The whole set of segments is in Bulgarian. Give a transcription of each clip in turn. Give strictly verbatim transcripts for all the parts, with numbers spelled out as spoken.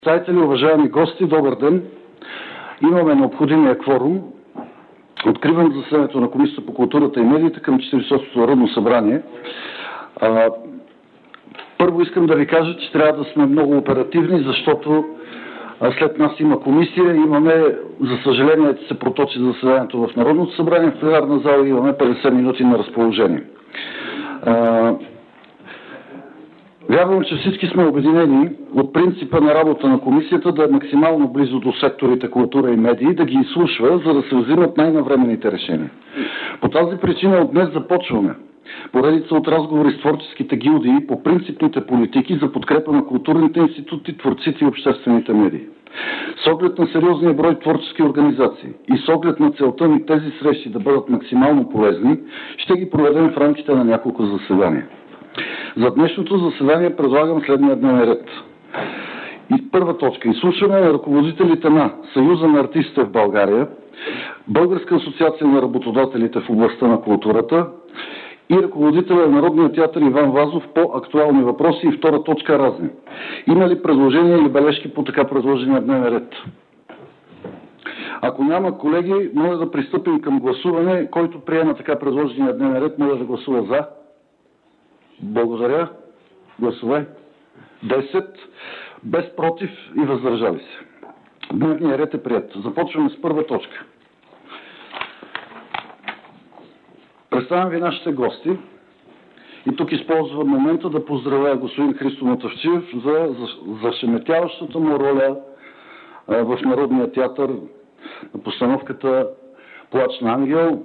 Представители, уважаеми гости, добър ден! Имаме необходимия кворум. Откривам заседанието на Комисията по културата и медиите към четиридесет и осмото Народно събрание. А, първо искам да ви кажа, че трябва да сме много оперативни, защото а, след нас има комисия. Имаме, за съжаление, се проточи заседанието в Народното събрание. В пленарна зала имаме петдесет минути на разположение. А, Вярвам, че всички сме обединени от принципа на работа на комисията да е максимално близо до секторите култура и медии, да ги изслушва, за да се взимат най-навременните решения. По тази причина от днес започваме поредица от разговори с творческите гилдии по принципните политики за подкрепа на културните институти, творците и обществените медии. С оглед на сериозния брой творчески организации и с оглед на целта ни тези срещи да бъдат максимално полезни, ще ги проведем в рамките на няколко заседания. За днешното заседание предлагам следния дневен ред. И първа точка. Изслушване на ръководителите на Съюза на артистите в България, Българска асоциация на работодателите в областта на културата и ръководителя на Народния театър Иван Вазов по актуални въпроси и втора точка разни. Има ли предложения или бележки по така предложения дневен ред? Ако няма, колеги, моля да пристъпим към гласуване. Който приема така предложения дневен ред, моля да гласува за. Благодаря. Гласове десет. Без против и въздържали се. Дневният ред е приет. Започваме с първа точка. Представям ви нашите гости. И тук използвам момента да поздравя господин Христо Мутафчиев за зашеметяващата му роля в Народния театър на постановката Плач на ангел.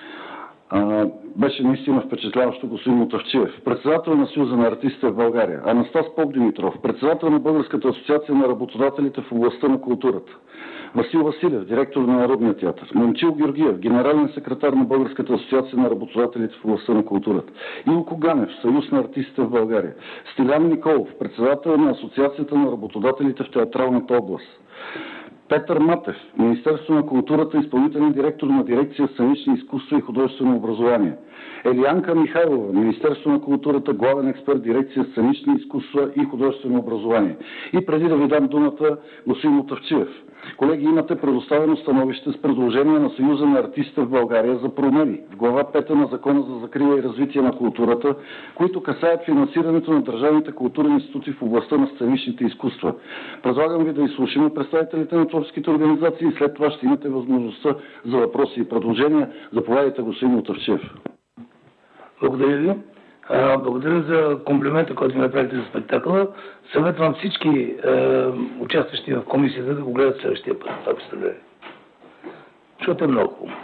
А, беше наистина впечатляващо господин Мутафчиев. Председател на Съюза на артистите в България. Анастас Попдимитров, председател на Българската асоциация на работодателите в областта на културата. Васил Василев, директор на Народния театър. Момчил Георгиев, генерален секретар на Българската асоциация на работодателите в областта на културата. Илко Ганев, Съюз на артистите в България. Стилян Николов, председател на Асоциацията на работодателите в театралната област. Петър Матев, Министерство на културата, изпълнителен директор на дирекция сценични изкуства и художествено образование. Елианка Михайлова, Министерство на културата, главен експерт, дирекция сценични изкуства и художествено образование. И преди да ви дам думата, господин Мутафчиев. Колеги, имате предоставено становище с предложение на Съюза на артистите в България за промени в глава пета на Закона за закрила и развитие на културата, които касаят финансирането на държавните културни институти в областта на сценичните изкуства. Предлагам ви да изслушаме представителите на творческите организации и след това ще имате възможността за въпроси и предложения. Заповядайте, господин Мутафчиев. Благодаря ви. А, благодаря за комплимента, който ми направите за спектакъла. Съветвам всички е, участващи в комисията да го гледат следващия път. Това представлява. Защото е много хубаво.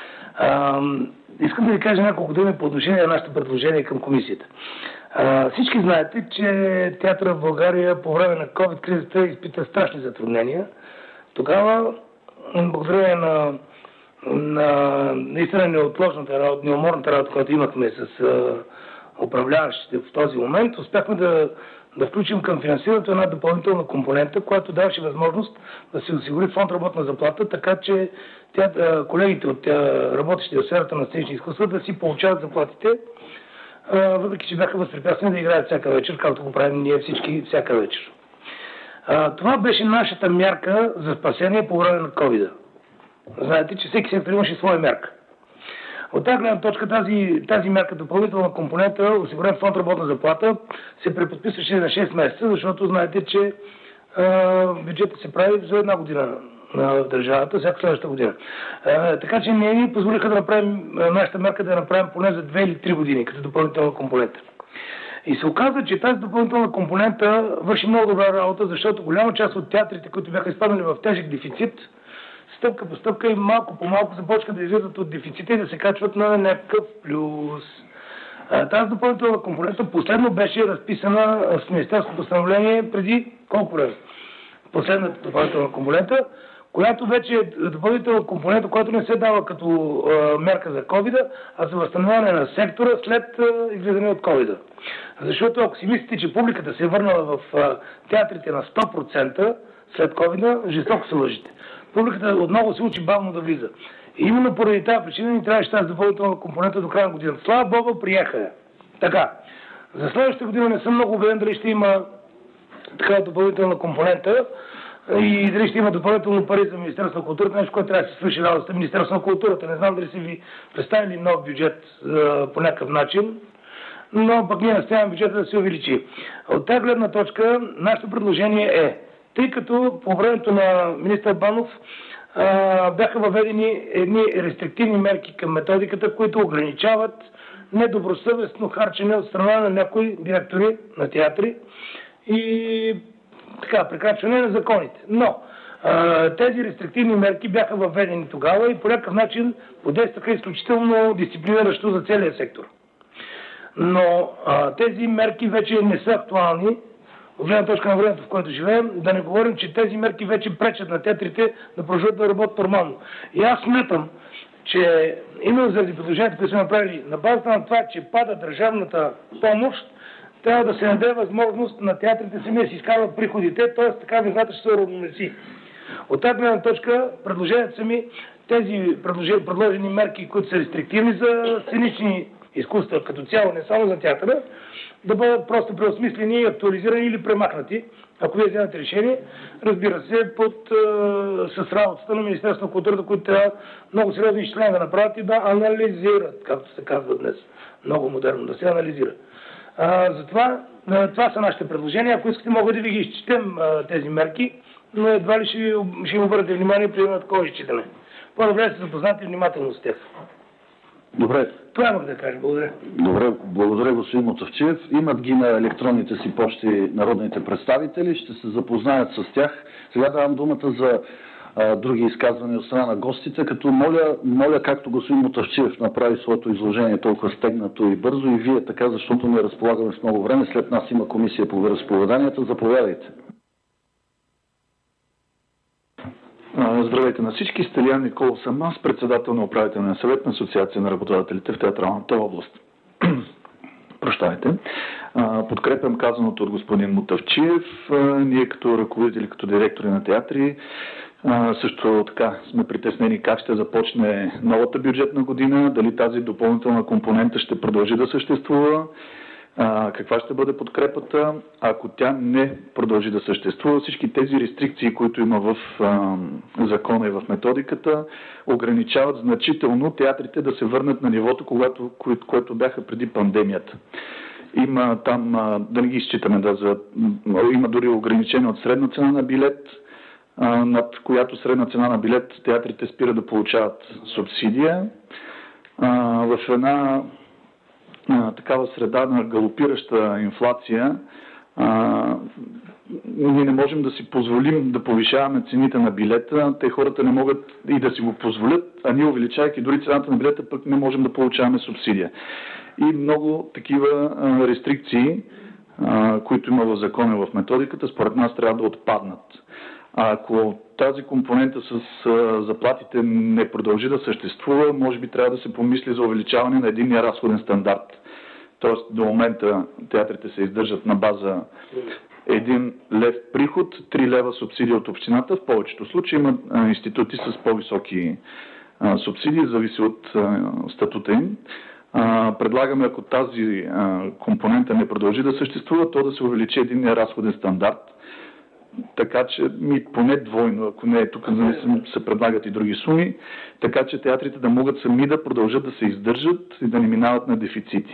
Искам да ви кажа няколко думи по отношение на нашето предложение към комисията. А, всички знаете, че театъра в България по време на ковид-кризата изпита страшни затруднения. Тогава, благодарение на на наистина неотложната работа, неуморната работа, която имахме с а, управляващите в този момент, успяхме да, да включим към финансирането една допълнителна компонента, която даваше възможност да се осигури фонд работна заплата, така че тя, колегите от тя, работещи в сферата на сценични изкуства да си получават заплатите, а, въпреки че бяха възпрепятствани да играят всяка вечер, както го правим ние всички всяка вечер. А, това беше нашата мярка за спасение по време на ковида. Знаете, че всеки сектор имаше своя мярка. От тази гледна точка тази, тази мярка, допълнителна компонента, осигурен фонд работна заплата, се преподписваше на шест месеца, защото знаете, че а, бюджетът се прави за една година в държавата, всяка следващата година. А, така че не ни позволиха да направим нашата мярка да я направим поне за две или три години, като допълнителна компонента. И се оказва, че тази допълнителна компонента върши много добра работа, защото голяма част от театрите, които бяха изпаднали в тежък дефицит, стъпка по стъпка и малко по малко започват да излизат от дефицита и да се качват на някакъв плюс. Тази допълнителна компонента последно беше разписана с министерското постановление преди колко време? Последната допълнителна компонента, която вече е допълнителна компонента, която не се дава като а, мерка за ковида, а за възстановяване на сектора след а, излизане от ковида. Защото ако си мислите, че публиката се е върнала в а, театрите на сто процента след ковида, жестоко се лъжите. Публиката отново се учи бавно да влиза. И именно поради тази причина ни трябваше тази допълнителна компонента до края на годината. Слава Богу, приеха я. Така. За следващата година не съм много убеден дали ще има такава допълнителна компонента и дали ще има допълнително пари за Министерство на културата, нещо, което трябва да се свърши работата Министерство на културата. Не знам дали са ви представили нов бюджет а, по някакъв начин, но пък ние настояваме бюджета да се увеличи. От тази гледна точка, нашето предложение е, тъй като по времето на министър Банов а, бяха въведени едни рестриктивни мерки към методиката, които ограничават недобросъвестно харчене от страна на някои директори на театри и така, прекрачване на законите. Но а, тези рестриктивни мерки бяха въведени тогава и по някакъв начин подействаха изключително дисциплиниращо за целия сектор. Но а, тези мерки вече не са актуални от гледна точка на времето, в което живеем, да не говорим, че тези мерки вече пречат на театрите да продължат да работят нормално. И аз смятам, че именно заради предложението, които сме направили, на базата на това, че пада държавната помощ, трябва да се даде възможност на театрите сами да си изкарват приходите, т.е. така везната ще се равномеси. От тази гледна точка, предложението са ми тези предложени мерки, които са рестриктивни за сценични изкуства като цяло, не само за театъра, да бъдат просто преосмислени, актуализирани или премахнати, ако вие вземете решение, разбира се, под, е, с работата на Министерството на културата, които трябва много сериозни изчисления да направят и да анализират, както се казва днес, много модерно, да се анализира. А, затова това са нашите предложения. Ако искате, мога да ви ги изчетем а, тези мерки, но едва ли ще, ще им обърнете внимание при едно такова изчитане. По-добре се запознати внимателно с тях. Добре. Това имах да кажа. Благодаря. Добре, благодаря господин Мутафчиев. Имат ги на електронните си почти народните представители. Ще се запознаят с тях. Сега давам думата за а, други изказвания от страна на гостите, като моля, моля, както господин Мутафчиев направи своето изложение толкова стегнато и бързо, и вие така, защото не разполагаме с много време. След нас има комисия по вероизповеданията. Заповядайте. Здравейте на всички. Стелиян Николов съм аз, председател на управителния съвет на Асоциация на работодателите в театралната област. Прощайте. Подкрепям казаното от господин Мутафчиев. Ние като ръководители, като директори на театри, също така сме притеснени как ще започне новата бюджетна година, дали тази допълнителна компонента ще продължи да съществува, каква ще бъде подкрепата, ако тя не продължи да съществува. Всички тези рестрикции, които има в а, закона и в методиката, ограничават значително театрите да се върнат на нивото, когато, кое, което бяха преди пандемията. Има там, а, да не ги изчитаме, да, за, има дори ограничение от средна цена на билет, а, над която средна цена на билет театрите спира да получават субсидия. А, в една такава среда на галопираща инфлация, а, ние не можем да си позволим да повишаваме цените на билета. Те хората не могат и да си го позволят, а ние, увеличайки дори цената на билета, пък не можем да получаваме субсидия. И много такива а, рестрикции, а, които има в закона и в методиката, според нас трябва да отпаднат. А ако тази компонента с а, заплатите не продължи да съществува, може би трябва да се помисли за увеличаване на единния разходен стандарт. Тоест до момента театрите се издържат на база един лев приход, три лева субсидия от общината. В повечето случаи има а, институти с по-високи а, субсидии, зависи от а, статута им. А, предлагаме, ако тази а, компонента не продължи да съществува, то да се увеличи единния разходен стандарт. Така че ми поне двойно, ако не е тук, нали, се предлагат и други суми, така че театрите да могат сами да продължат да се издържат и да не минават на дефицити.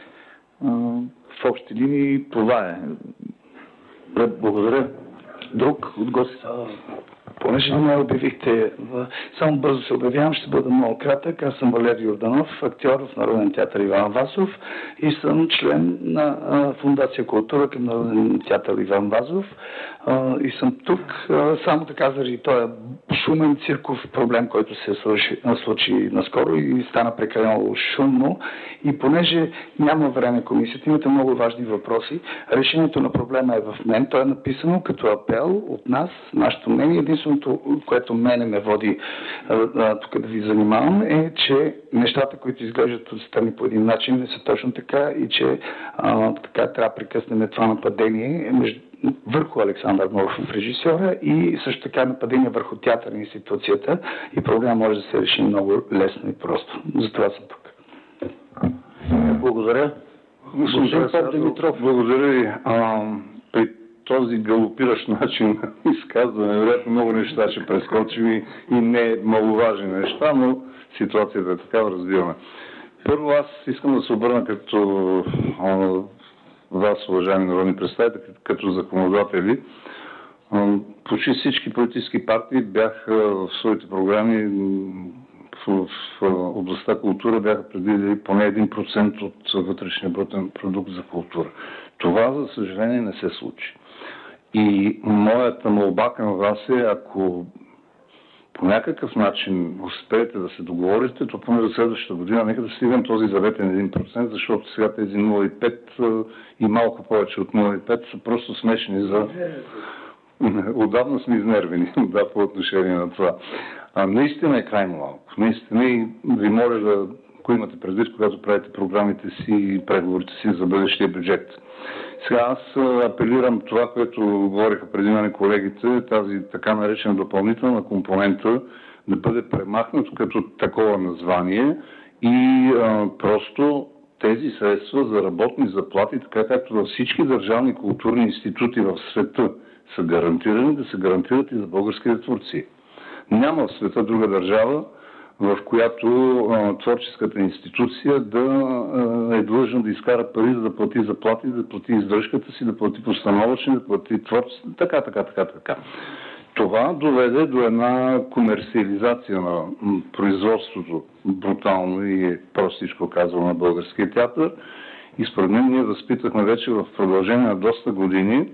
В общи линии това е. Благодаря. Друг от гостите? Понеже не ме обявихте, само бързо се обявявам, ще бъда много кратък. Аз съм Валерий Йорданов, актьор в Народен театър Иван Вазов и съм член на Фондация Култура към Народен театър Иван Вазов. И съм тук само така заради този шумен цирков проблем, който се случи, случи наскоро и стана прекалено шумно. И понеже няма време комисията, имате много важни въпроси, решението на проблема е в мен. То е написано като апел от нас, нашето мнение. Единственото, което мене ме води а, тук да ви занимавам, е, че нещата, които изглеждат отстрани по един начин, не са точно така и че а, така трябва да прекъснем това нападение между върху Александър Морфов, режисьора, и също така нападение върху театър институцията, и проблема може да се реши много лесно и просто. Затова съм тук. Благодаря. Господин Поп Димитров. Благодаря ви. А, при този галопиращ начин на изказване, вероятно много неща ще прескочим и, и не маловажни неща, но ситуацията е такава, разбираме. Първо аз искам да се обърна като а, вас, уважаеми народни представители, като законодатели. А, почти всички политически партии бяха в своите програми в, в областта култура бяха предвидели поне един процент от вътрешния брутен продукт за култура. Това, за съжаление, не се случи. И моята молба към вас е, ако по някакъв начин успеете да се договорите, то поне за следващата година нека да стигнем този заветен един процент, защото сега тези нула цяло и пет и малко повече от нула цяло и пет са просто смешни за... Отдавна сме изнервени, да, по отношение на това. А, наистина е крайно малко. Наистина и ви моля да, ако имате предвид, когато правите програмите си и преговорите си за бъдещия бюджет. Сега аз апелирам това, което говориха преди мене колегите, тази така наречена допълнителна компонента да бъде премахнато като такова название и а, просто тези средства за работни заплати, така както във всички държавни културни институти в света са гарантирани, да се гарантират и за българските творци. Няма в света друга държава, в която а, творческата институция да а, е длъжна да изкара пари, за да плати заплати, да плати издръжката си, да плати постановъчни, да плати творчество, така, така, така, така. Това доведе до една комерциализация на производството, брутално и простичко казано, на българския театър. И според мен ние възпитахме вече в продължение на доста години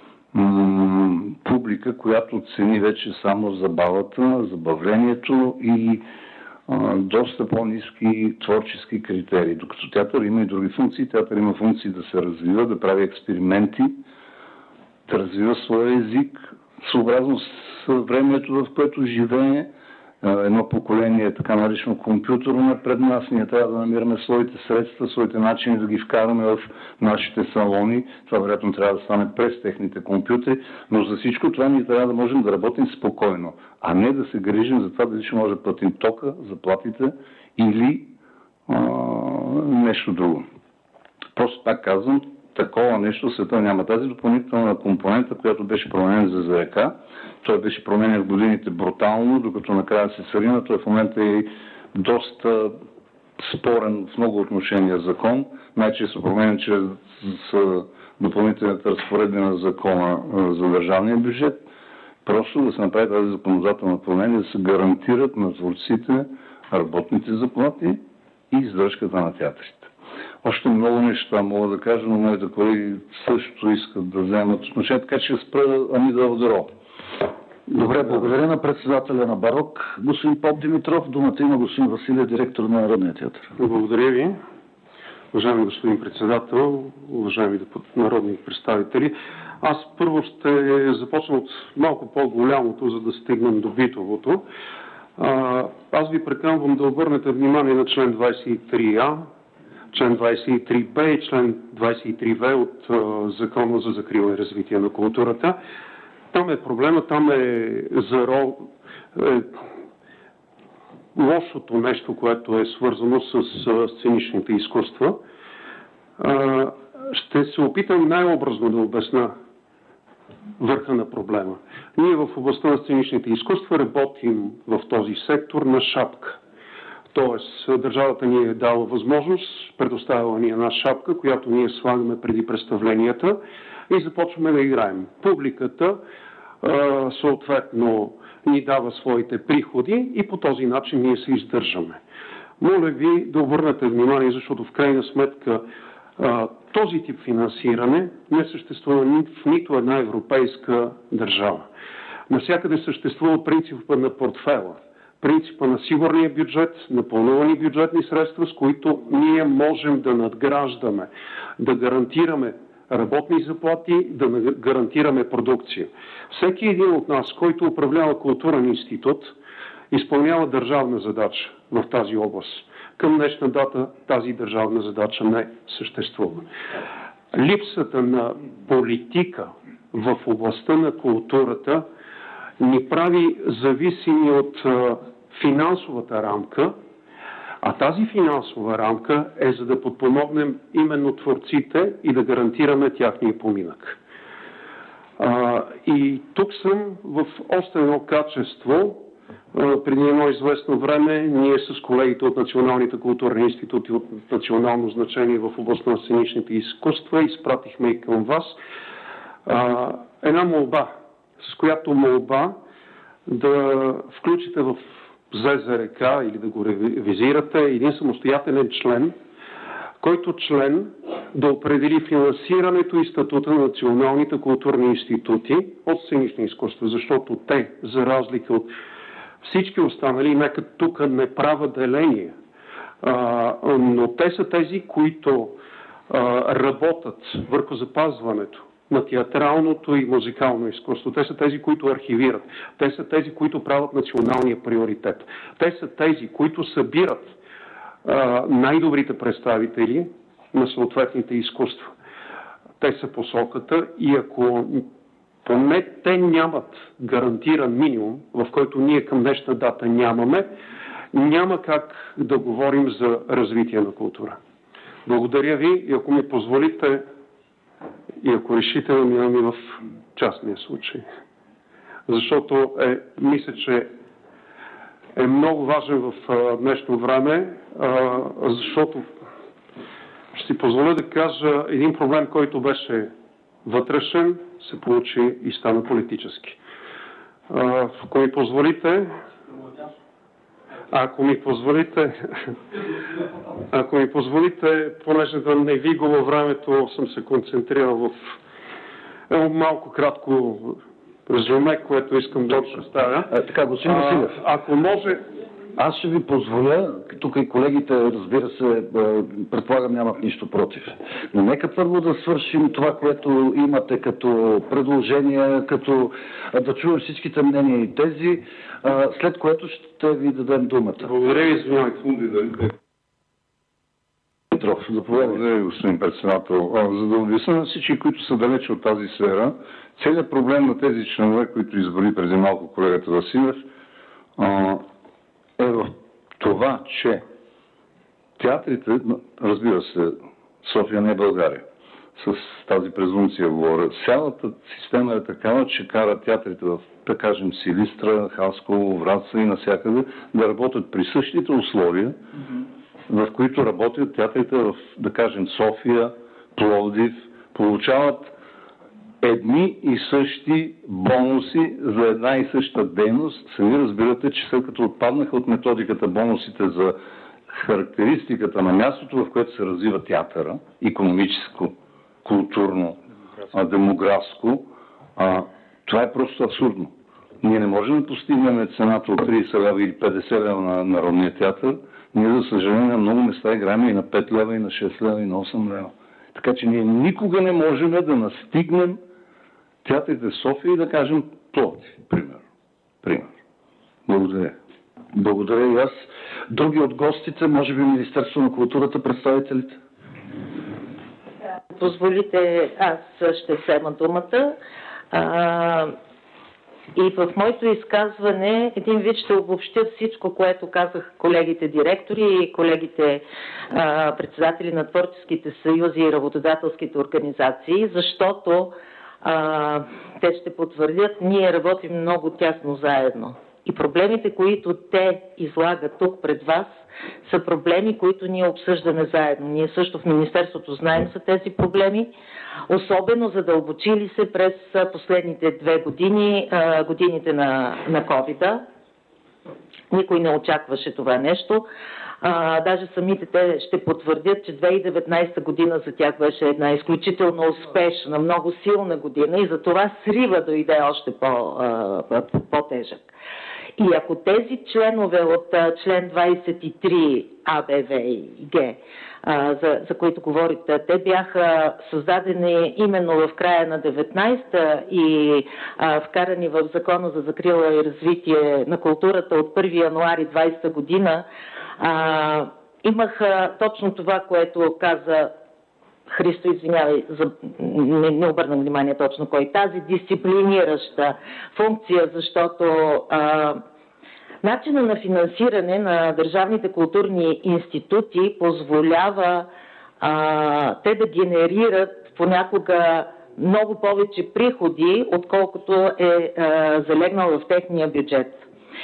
м- публика, която цени вече само забавата, забавлението и а, доста по-ниски творчески критерии. Докато театър има и други функции. Театър има функции да се развива, да прави експерименти, да развива своя език, съобразно с времето, в което живее. Едно поколение е така наречено компютърно пред нас. Ние трябва да намираме своите средства, своите начини да ги вкараме в нашите салони. Това вероятно трябва да стане през техните компютри, но за всичко това ние трябва да можем да работим спокойно, а не да се грижим за това дали ще може да платим тока, заплатите или а, нещо друго. Просто пак казвам, такова нещо в света няма. Тази допълнителна компонента, която беше променена за ЗРК, той беше променен в годините брутално, докато накрая се срина. Той в момента е доста спорен в много отношения закон. Най-често променен чрез допълнителната разпоредба на закона за държавния бюджет. Просто да се направи тази законодателна промена, да се гарантират на творците работните заплати и издръжката на театрите. Още много неща мога да кажа, но моите колеги също искат да вземат отношение, така че ще спра Амида Алдаров. Добре, благодаря на председателя на Барок, господин Поп Димитров. Думата има господин Василев, директор на Народния театър. Благодаря ви. Уважаеми господин председател, уважаеми народни представители, аз първо ще започна от малко по-голямото, за да стигнем до битовото. Аз ви приканвам да обърнете внимание на член двадесет и три А, член двадесет и три Б и член двадесет и три В от Закона за закрила и развитие на културата. Там е проблема, там е заро... е... лошото нещо, което е свързано с сценичните изкуства. Ще се опитам най-образно да обясня върха на проблема. Ние в областта на сценичните изкуства работим в този сектор на шапка. Тоест, държавата ни е дала възможност, предоставила ни една шапка, която ние слагаме преди представленията и започваме да играем. Публиката съответно ни дава своите приходи и по този начин ние се издържаме. Моля ви да обърнете внимание, защото в крайна сметка този тип финансиране не съществува в нито една европейска държава. Навсякъде съществува принципът на портфела, принципа на сигурния бюджет, напълнувани бюджетни средства, с които ние можем да надграждаме, да гарантираме работни заплати, да гарантираме продукция. Всеки един от нас, който управлява културен институт, изпълнява държавна задача в тази област. Към днешна дата тази държавна задача не съществува. Липсата на политика в областта на културата ни прави зависими от финансовата рамка, а тази финансова рамка е за да подпомогнем именно творците и да гарантираме тяхния поминък. А, и тук съм в още едно качество. А, преди едно известно време ние с колегите от Националните културни институти от национално значение в областта на сценичните изкуства изпратихме и към вас а, една молба, с която молба да включите в ЗЗРК или да го ревизирате един самостоятелен член, който член да определи финансирането и статута на националните културни институти от сценични изкуства, защото те, за разлика от всички останали, нека тук не правя деление, а, но те са тези, които а, работят върху запазването на театралното и музикално изкуство. Те са тези, които архивират. Те са тези, които правят националния приоритет. Те са тези, които събират а, най-добрите представители на съответните изкуства. Те са посоката и ако поне те нямат гарантиран минимум, в който ние към днешна дата нямаме, няма как да говорим за развитие на култура. Благодаря ви и ако ми позволите и ако решите да минаме в частния случай. Защото е, мисля, че е много важен в а, днешно време, а, защото ще си позволя да кажа един проблем, който беше вътрешен, се получи и стана политически. А, ако ми позволите, ако ми позволите, ако ми позволите, понеже да не ви губя времето, съм се концентрирал в едно малко кратко резюме, което искам да представя. А, така, господин Василев. Ако може... Аз ще ви позволя, тук и колегите, разбира се, предполагам, нямат нищо против. Но нека първо да свършим това, което имате като предложения, като да чуем всичките мнения и тези, след което ще ви дадем думата. Благодаря ви, извинявайте. Петров, заповядайте. Благодаря ви, господин председател. За да обясня на всички, които са далече от тази сфера, целият проблем на тези членове, които изброи преди малко колегата Василев, е в това, че театрите, разбира се, София не е България, с тази презумпция говоря, цялата система е такава, че кара театрите в, да кажем, Силистра, Хасково, Враца и навсякъде да работят при същите условия, mm-hmm. в които работят театрите в, да кажем, София, Пловдив, получават едни и същи бонуси за една и съща дейност. Сами разбирате, че след като отпаднаха от методиката бонусите за характеристиката на мястото, в което се развива театъра, икономическо, културно, а, демографско, а, това е просто абсурдно. Ние не можем да постигнем цената от тридесет лева или петдесет лева на Народния театър. Ние, за съжаление, на много места играем и на пет лева, и на шест лева, и на осем лева. Така че ние никога не можем да настигнем театрите в София и да кажем Пловдив, пример. Пример. Благодаря. Благодаря и аз. Други от гостите, може би Министерство на културата, представителите? Позволите, аз ще взема думата. А, и в моето изказване един вид ще обобщя всичко, което казах колегите директори и колегите а, председатели на творческите съюзи и работодателските организации, защото а, те ще потвърдят, ние работим много тясно заедно. И проблемите, които те излагат тук пред вас, са проблеми, които ние обсъждаме заедно. Ние също в Министерството знаем за тези проблеми, особено задълбочили се през последните две години, годините на, на ковида. Никой не очакваше това нещо. А, даже самите те ще потвърдят, че две хиляди и деветнадесета година за тях беше една изключително успешна, много силна година и затова срива дойде още по, а, по-тежък. И ако тези членове от а, член двадесет и три А, Б, В и Г, а, за, за които говорите, те бяха създадени именно в края на деветнадесета и а, вкарани в Закона за закрила и развитие на културата от първи януари двадесета година, а, имаха точно това, което каза Христо, извинявай, за, не, не обърнам внимание точно кой, тази дисциплинираща функция, защото а, начина на финансиране на държавните културни институти позволява а, те да генерират понякога много повече приходи, отколкото е а, залегнал в техния бюджет.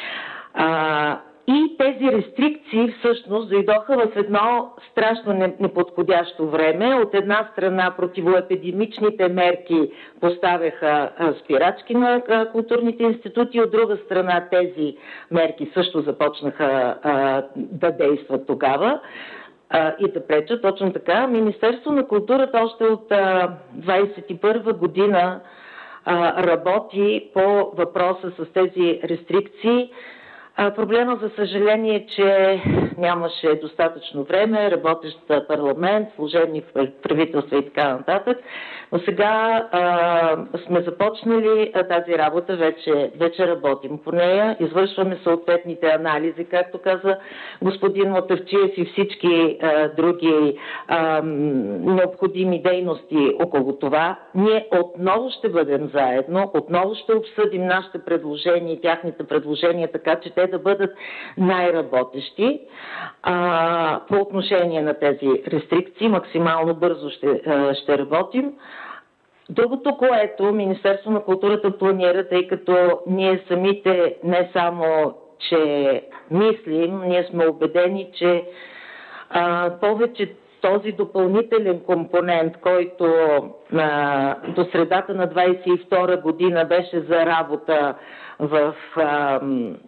А, и тези рестрикции всъщност дойдоха в едно страшно неподходящо време. От една страна противоепидемичните мерки поставяха спирачки на културните институти, от друга страна тези мерки също започнаха а, да действат тогава а, и да пречат. Точно така. Министерство на културата още от а, двадесет и първа година а, работи по въпроса с тези рестрикции. Проблема, за съжаление, е, че нямаше достатъчно време, работещ парламент, служебни правителства и така нататък. Но сега а, сме започнали а, тази работа, вече, вече работим по нея, извършваме съответните анализи, както каза господин Мутафчиев, и всички а, други а, необходими дейности около това. Ние отново ще бъдем заедно, отново ще обсъдим нашите предложения и тяхните предложения, така че те да бъдат най-работещи а, по отношение на тези рестрикции. Максимално бързо ще, а, ще работим. Другото, което Министерство на културата планира, тъй като ние самите не само, че мислим, ние сме убедени, че а, повече този допълнителен компонент, който а, до средата на двадесет и втора година беше за работа в а,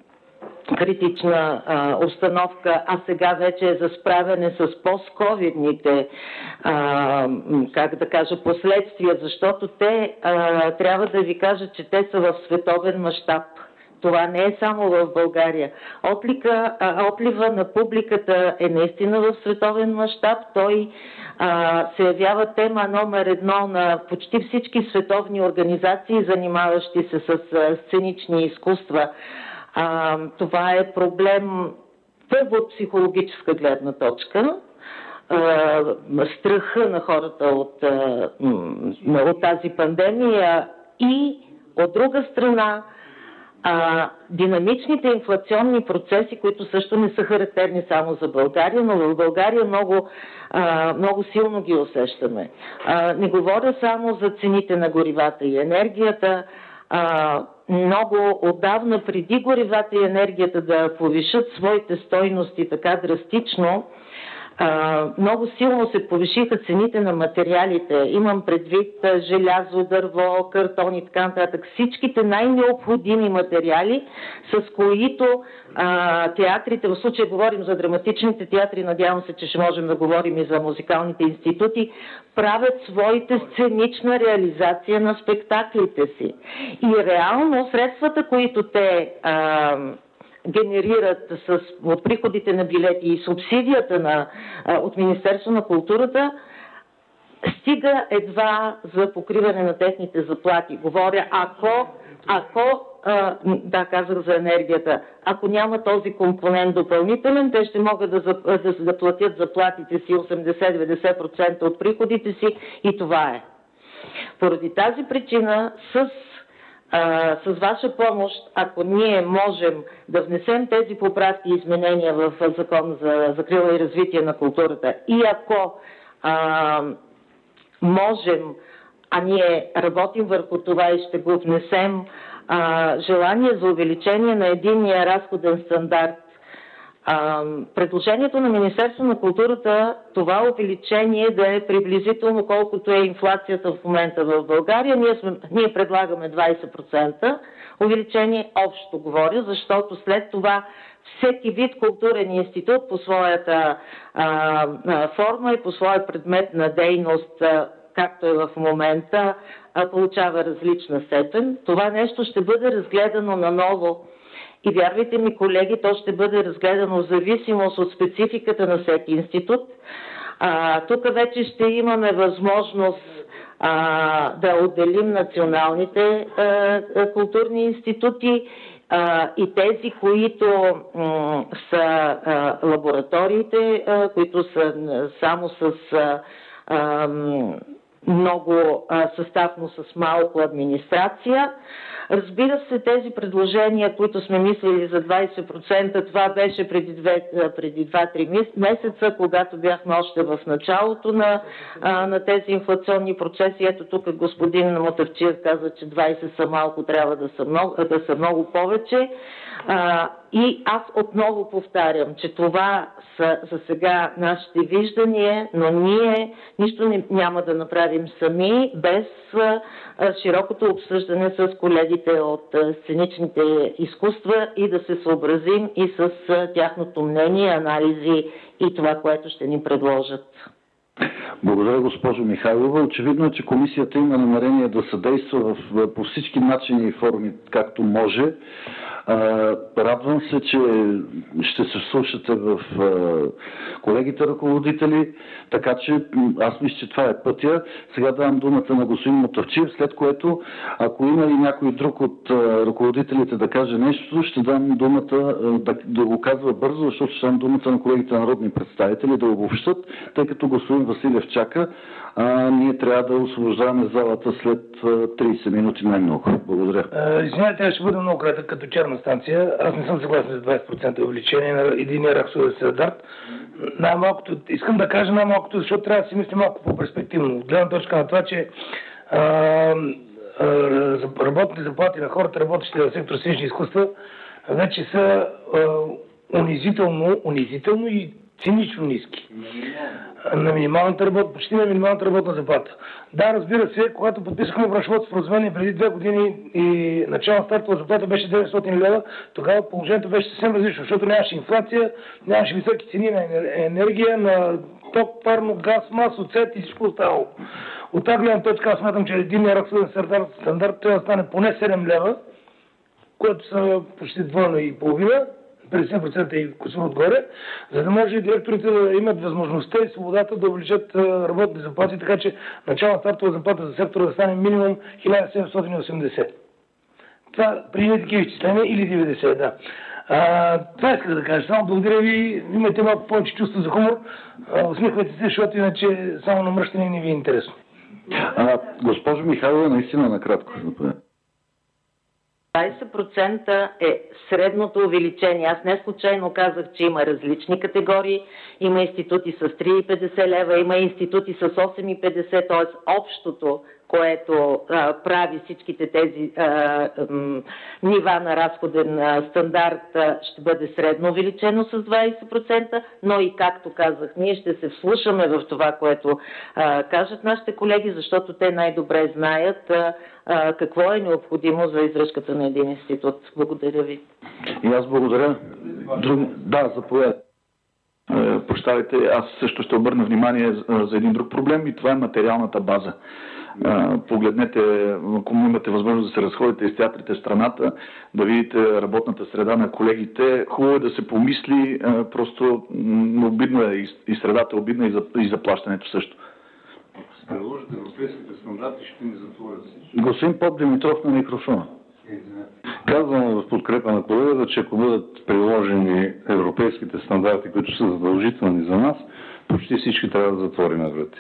критична а, обстановка, а сега вече е за справяне с постковидните, а, как да кажа, последствия, защото те, а, трябва да ви кажа, че те са в световен мащаб. Това не е само в България. Отлика, а, отлива на публиката е наистина в световен мащаб. Той а, се явява тема номер едно на почти всички световни организации, занимаващи се с а, сценични изкуства. А, това е проблем първо от психологическа гледна точка, а, страха на хората от, а, от тази пандемия, и от друга страна а, динамичните инфлационни процеси, които също не са характерни само за България, но в България много, а, много силно ги усещаме. А, не говоря само за цените на горивата и енергията. А, много отдавна, преди горивата и енергията да повишат своите стойности така драстично, а, много силно се повишиха цените на материалите. Имам предвид желязо, дърво, картон и така нататък. Всичките най-необходими материали, с които а, театрите, в случая говорим за драматичните театри, надявам се, че ще можем да говорим и за музикалните институти, правят своите сценична реализация на спектаклите си. И реално средствата, които те а, генерират с, от приходите на билети и субсидията на, а, от Министерство на културата, стига едва за покриване на техните заплати. Говоря, ако, ако а, да, казах за енергията, ако няма този компонент допълнителен, те ще могат да, да, да платят заплатите си осемдесет до деветдесет процента от приходите си, и това е. Поради тази причина, с Uh, с ваша помощ, ако ние можем да внесем тези поправки и изменения в Закон за закрила и развитие на културата, и ако uh, можем, а ние работим върху това и ще го внесем, uh, желание за увеличение на единния разходен стандарт, Uh, предложението на Министерство на културата, това увеличение да е приблизително колкото е инфлацията в момента в България. Ние, сме, ние предлагаме двадесет процента увеличение, общо говоря, защото след това всеки вид културен институт по своята а, а, форма и по своя предмет на дейност, а, както е в момента, а, получава различна степен. Това нещо ще бъде разгледано наново. И вярвайте ми, колеги, то ще бъде разгледано в зависимост от спецификата на всеки институт. А, тук вече ще имаме възможност а, да отделим националните а, културни институти а, и тези, които м, са а, лабораториите, а, които са само с а, а, много а, състав, но с малко администрация. Разбира се, тези предложения, които сме мислили за двайсет процента, това беше преди, две, преди два-три месеца, когато бяхме още в началото на, а, на тези инфлационни процеси. Ето тук господин Мутафчиев каза, че двайсет са малко, трябва да са много, да са много повече. А, и аз отново повтарям, че това са за сега нашите виждания, но ние нищо не, няма да направим сами без а, широкото обсъждане с колегите от а, сценичните изкуства и да се съобразим и с а, тяхното мнение, анализи и това, което ще ни предложат. Благодаря, госпожо Михайлова. Очевидно е, че комисията има намерение да съдейства в, по всички начини и форми, както може. А, радвам се, че ще се слушате в а, колегите ръководители, така че аз мисля, че това е пътя. Сега давам думата на господин Мутафчиев, след което, ако има и някой друг от а, ръководителите да каже нещо, ще дам думата а, да, да го казва бързо, защото ще дам думата на колегите народни представители да обобщат, тъй като господин Василев чака, а ние трябва да освобождаваме залата след трийсет минути най-много. Благодаря. Извинявайте, аз ще бъда много кратък като черна станция. Аз не съм съгласен с двайсет процента увеличение на единия расовия стандарт. Най-малкото, искам да кажа най-малкото, защото трябва да си мислим малко по-перспективно. От гледна точка на това, че а, а, работните заплати на хората, работещи в сектор сценични изкуства, вече са а, унизително, унизително и цинично ниски. На минималната работа, почти на минималната работна заплата. Да, разбира се, когато подписахме браншовото споразумение преди две години и начална стартова заплата беше деветстотин лева, тогава положението беше съвсем различно, защото нямаше инфлация, нямаше високи цени на енергия, на ток, парно, газ, мас, оцет и всичко останало. От тази гледна точка аз смятам, че единният расовен стандарт, стандарт трябва да стане поне седем лева, което са почти двойно и половина, петдесет процента и кусор отгоре, за да може директорите да имат възможността и свободата да увеличат работните заплати, така че начална стартова заплата за сектора да стане минимум хиляда седемстотин и осемдесет. Това при едни такива изчисления или деветдесет, да. А, това исках да кажа. Само благодаря ви. Имайте малко повече чувство за хумор. А, усмихвайте се, защото иначе само намръщане не ви е интересно. А, госпожо Михайлова, наистина накратко. двайсет процента е средното увеличение. Аз не случайно казах, че има различни категории. Има институти с три и петдесет лева, има институти с осем и петдесет, т.е. общото, което а, прави всичките тези а, м, нива на разходен а, стандарт, а, ще бъде средно увеличено с двайсет процента, но и както казах, ние ще се вслушаме в това, което а, кажат нашите колеги, защото те най-добре знаят а, а, какво е необходимо за издръжката на един институт. Благодаря ви. И аз благодаря. Друг... Да, заповядайте. Прощавайте, аз също ще обърна внимание за един друг проблем и това е материалната база. Погледнете, ако имате възможност да се разходите из театрите в страната, да видите работната среда на колегите. Хубаво е да се помисли, просто обидно е и средата, обидна и за, и за плащането също. Ако се приложат европейските стандарти, ще ни затворят всички. Господин Поп Димитров на микрофона. Казвам в подкрепа на колегата, че ако бъдат приложени европейските стандарти, които са задължителни за нас, почти всички трябва да затворим врати.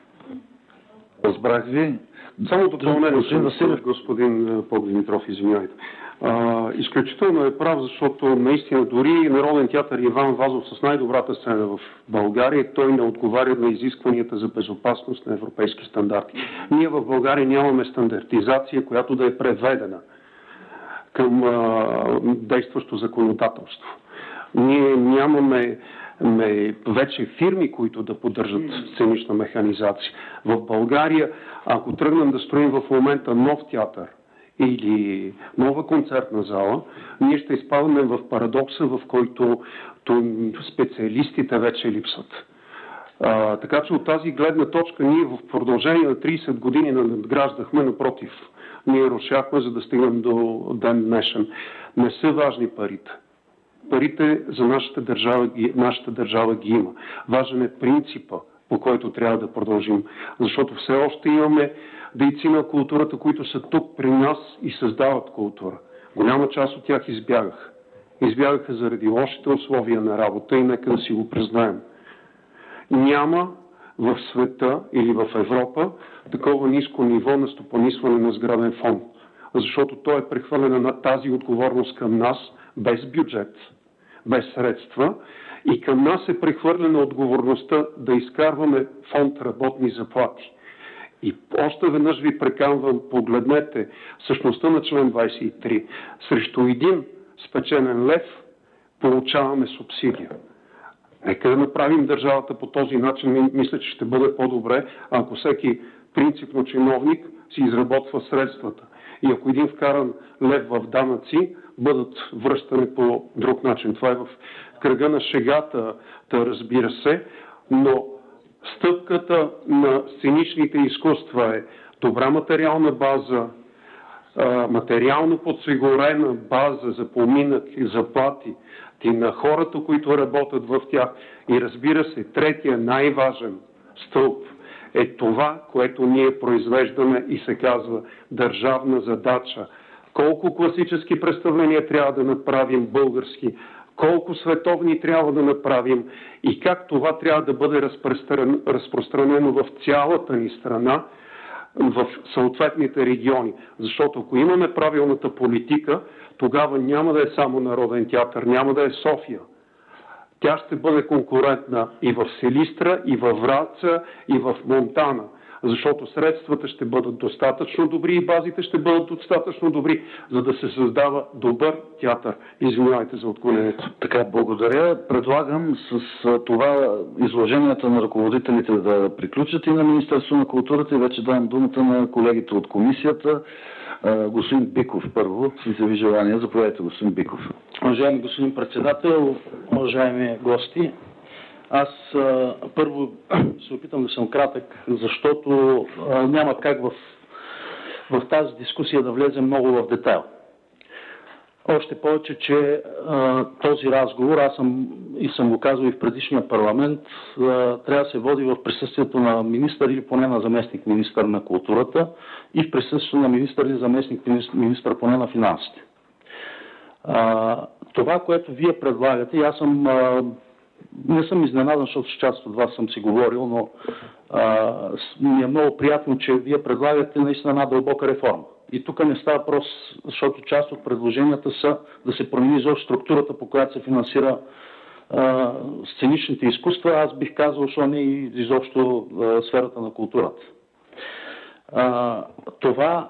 Разбрах ви. Само допълнение, господин, господин Поп Димитров, извинявайте. А, изключително е прав, защото наистина дори Народен театър Иван Вазов с най-добрата сцена в България, той не отговаря на изискванията за безопасност на европейски стандарти. Ние в България нямаме стандартизация, която да е преведена към а, действащо законодателство. Ние нямаме ме, вече фирми, които да поддържат сценична механизация. В България, ако тръгнем да строим в момента нов театър или нова концертна зала, ние ще изпадаме в парадокса, в който специалистите вече липсват. А, така че от тази гледна точка ние в продължение на трийсет години надграждахме, напротив. Ние рушахме, за да стигнем до ден днешен. Не са важни парите. Парите за нашата държава, нашата държава ги има. Важен е принципа, по който трябва да продължим. Защото все още имаме дейци на културата, които са тук при нас и създават култура. Голяма част от тях избягаха. Избягаха заради лошите условия на работа и нека да си го признаем. Няма в света или в Европа такова ниско ниво на стопанисване на сграден фонд. Защото то е прехвърляне на тази отговорност към нас без бюджет, без средства и към нас е прехвърлена отговорността да изкарваме фонд работни заплати. И още веднъж ви преканвам, погледнете същността на член двадесет и три. Срещу един спечелен лев получаваме субсидия. Нека да направим държавата по този начин. Мисля, че ще бъде по-добре, ако всеки принципно чиновник си изработва средствата. И ако един вкаран лев в данъци, бъдат връщани по друг начин. Това е в кръга на шегата, да разбира се, но стъпката на сценичните изкуства е добра материална база, материално подсигурена база за поминък и заплати и на хората, които работят в тях. И разбира се, третия най-важен стълб е това, което ние произвеждаме и се казва държавна задача. Колко класически представления трябва да направим български, колко световни трябва да направим и как това трябва да бъде разпространено в цялата ни страна, в съответните региони. Защото ако имаме правилната политика, тогава няма да е само Народен театър, няма да е София. Тя ще бъде конкурентна и в Силистра, и във Враца, и в Монтана. Защото средствата ще бъдат достатъчно добри и базите ще бъдат достатъчно добри, за да се създава добър театър. Извинявайте за отклонението. Така, благодаря. Предлагам с това изложенията на ръководителите да приключат и на Министерството на културата и вече давам думата на колегите от комисията. Господин Биков първо си заяви желание. Заповядайте, господин Биков. Уважаеми господин председател, уважаеми гости, аз а, първо се опитам да съм кратък, защото а, няма как в, в тази дискусия да влезем много в детайл. Още повече, че а, този разговор, аз съм и съм го казал и в предишния парламент, а, трябва да се води в присъствието на министър или поне на заместник министър на културата и в присъствието на министър или заместник министър поне на финансите. А, това, което вие предлагате, аз съм а, не съм изненадан, защото с част от вас съм си говорил, но а, ми е много приятно, че вие предлагате наистина една дълбока реформа. И тук не става въпрос, защото част от предложенията са да се промени изобщо структурата, по която се финансира а, сценичните изкуства. Аз бих казал, защото не и изобщо а, сферата на културата. А, това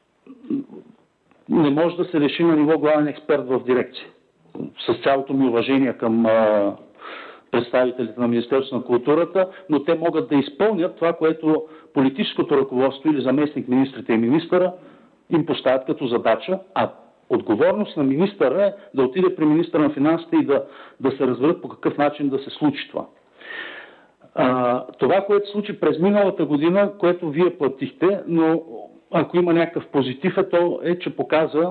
не може да се реши на ниво главен експерт в дирекция. С цялото ми уважение към а, представителите на Министерството на културата, но те могат да изпълнят това, което политическото ръководство или заместник министрите и министъра им поставят като задача, а отговорност на министъра е да отиде при министъра на финансите и да, да се разберат по какъв начин да се случи това. А, това, което се случи през миналата година, което вие платихте, но ако има някакъв позитив, е то е, че показа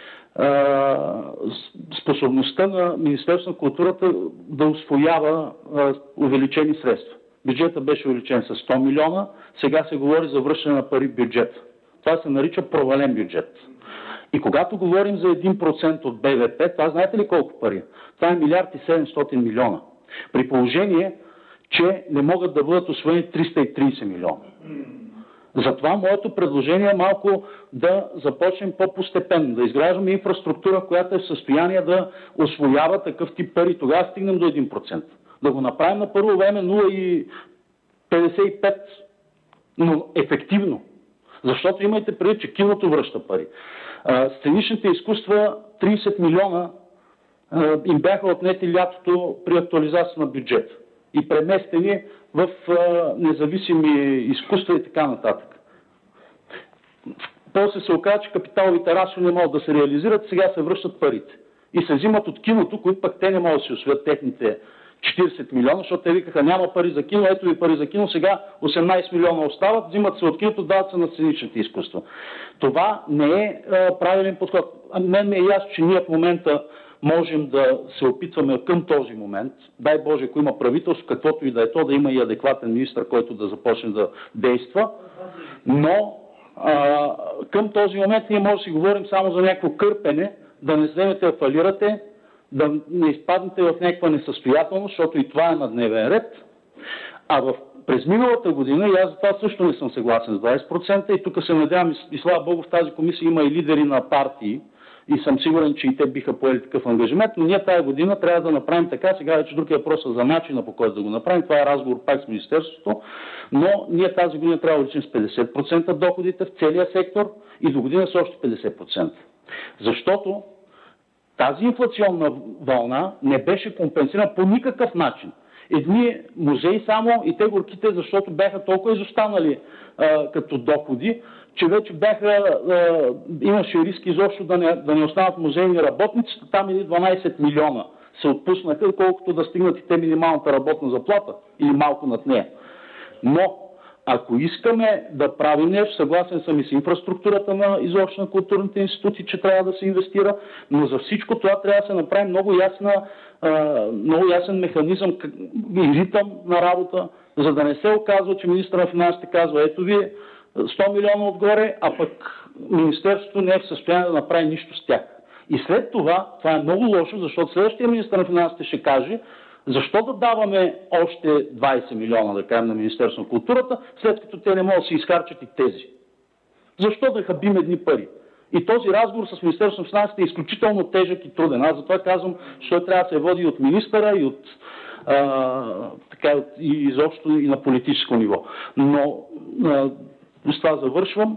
способността на Министерството на културата да усвоява увеличени средства. Бюджетът беше увеличен с сто милиона, сега се говори за връщане на пари в бюджет. Това се нарича провален бюджет. И когато говорим за един процент от Б В П, това знаете ли колко пари? Това е милиард и седемстотин милиона. При положение, че не могат да бъдат усвоени триста и тридесет милиона. Затова моето предложение е малко да започнем по-постепенно, да изграждаме инфраструктура, която е в състояние да усвоява такъв тип пари. Тогава стигнем до един процент. Да го направим на първо време нула цяло петдесет и пет, но ефективно. Защото имайте предвид, че киното връща пари. Сценичните изкуства тридесет милиона им бяха отнети лятото при актуализация на бюджета и преместени в а, независими изкуства и така нататък. После се оказа, че капиталовите разходи не могат да се реализират, сега се връщат парите. И се взимат от киното, които пък те не могат да си усвоят техните четиридесет милиона, защото те викаха няма пари за кино, ето ви пари за кино, сега осемнадесет милиона остават, взимат се от киното, дават се на сценичните изкуства. Това не е а, правилен подход. А мен ми е ясно, че ние в момента можем да се опитваме към този момент, дай Боже, ако има правителство, каквото и да е то, да има и адекватен министър, който да започне да действа, но а, към този момент ние можем да си говорим само за някакво кърпене, да не вземете да фалирате, да не изпаднете в някаква несъстоятелност, защото и това е на дневен ред, а в През миналата година, и аз за това също не съм съгласен с двайсет процента, и тук се надявам, и слава Богу, в тази комисия има и лидери на партии, и съм сигурен, че и те биха поели такъв ангажимент, но ние тази година трябва да направим така, сега вече друг е въпросът за начина, по който да го направим, това е разговор пак с Министерството, но ние тази година трябва да увеличим с петдесет процента доходите в целия сектор и до година с още петдесет процента. Защото тази инфлационна вълна не беше компенсирана по никакъв начин. Едни музеи само и те горките, защото бяха толкова изостанали а, като доходи, че вече бяха, а, имаше риск изобщо да не, да не останат музейни работници, там или дванайсет милиона се отпуснаха, колкото да стигнат и те минималната работна заплата или малко над нея. Но ако искаме да правим нещо, съгласен съм и с инфраструктурата на изобщо на културните институти, че трябва да се инвестира, но за всичко това трябва да се направи много, ясна, много ясен механизъм и ритъм на работа, за да не се оказва, че министър на финансите казва, ето ви сто милиона отгоре, а пък Министерството не е в състояние да направи нищо с тях. И след това, това е много лошо, защото следващия министър на финансите ще каже, защо да даваме още двайсет милиона, да кажем, на Министерството на културата, след като те не могат да се изхарчат и тези? Защо да хабим едни пари? И този разговор с Министерството на финансите е изключително тежък и труден. Аз затова казвам, че той трябва да се води и от министъра, и от а, така, и изобщо и на политическо ниво. Но а, с това завършвам.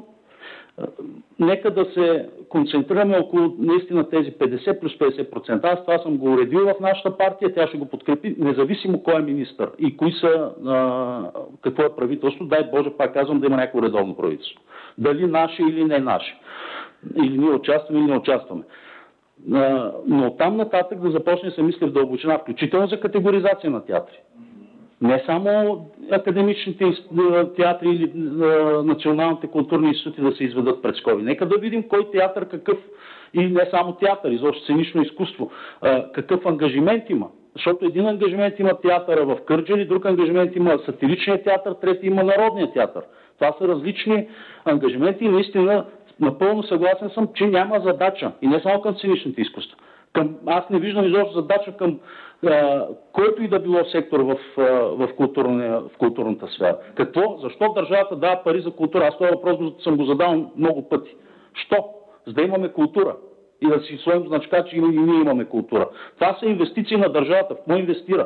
Нека да се концентрираме около наистина тези петдесет плюс петдесет процента. Аз това съм го уредил в нашата партия, тя ще го подкрепи, независимо кой е министър и кои са, а, какво е правителство. Дай Боже, пак казвам, да има някакво редовно правителство. Дали наше или не наше. Или ние участваме, или не участваме. А, но там нататък да започне да се мисли в дълбочина, включително за категоризация на театри. Не само академичните театри или националните културни институти да се изведат пред скоби. Нека да видим кой театър какъв, и не само театър, изобщо сценично изкуство, какъв ангажимент има. Защото един ангажимент има театъра в Кърджали, друг ангажимент има сатиричния театър, трети има народния театър. Това са различни ангажименти и наистина напълно съгласен съм, че няма задача. И не само към сценичните изкуства. Към, аз не виждам изобщо задача към а, който и да било сектор в, а, в, културния, в културната сфера. Какво? Защо държавата дава пари за култура? Аз този въпрос съм го задал много пъти. Що? За да имаме култура. И да си своим значка, че и ние имаме култура. Това са инвестиции на държавата. В какво инвестира?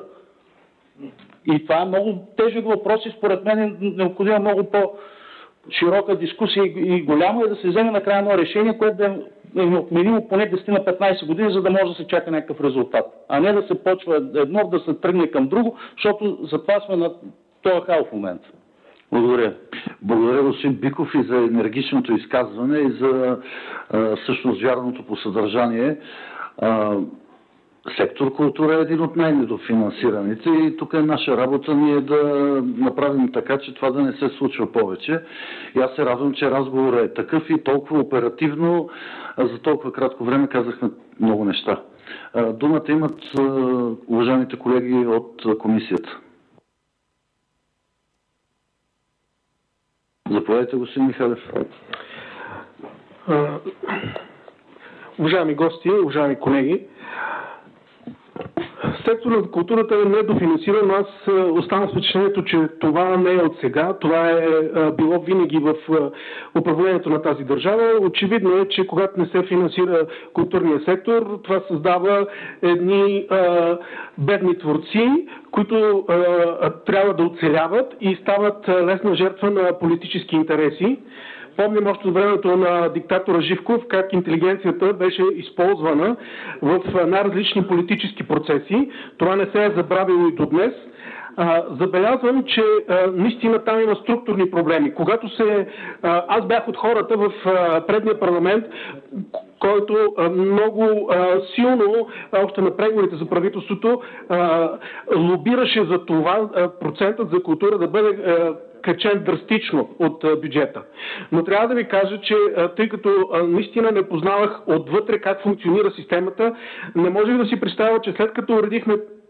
И това е много тежък въпрос и според мен е необходима много по-широка дискусия и голямо е да се вземе накрая едно решение, което да е неотменимо поне десет на петнайсет години, за да може да се чака някакъв резултат. А не да се почва едно, да се тръгне към друго, защото затова сме на този хал в момента. Благодаря. Благодаря, господин Биков, и за енергичното изказване и за а, всъщност вярното по съдържание. А, сектор култура е един от най-недофинансираните и тук е наша работа ние да направим така, че това да не се случва повече. И аз се радвам, че разговорът е такъв и толкова оперативно, за толкова кратко време казахме много неща. Думата имат уважаемите колеги от комисията. Заповядайте, господин Михайлов. Уважаеми гости, уважаеми колеги, секторът на културата е недофинансиран, но аз оставам с впечатлението, че това не е от сега, това е било винаги в управлението на тази държава. Очевидно е, че когато не се финансира културния сектор, това създава едни а, бедни творци, които а, трябва да оцеляват и стават лесна жертва на политически интереси. Помним още от времето на диктатора Живков как интелигенцията беше използвана в най-различни политически процеси. Това не се е забравило и до днес. Забелязвам, че а, наистина там има структурни проблеми. Когато се... А, аз бях от хората в а, предния парламент, който а, много а, силно, а, още на преговорите за правителството, а, лобираше за това а, процентът за култура да бъде а, качен драстично от а, бюджета. Но трябва да ви кажа, че а, тъй като а, наистина не познавах отвътре как функционира системата, не можех да си представя, че след като уредихме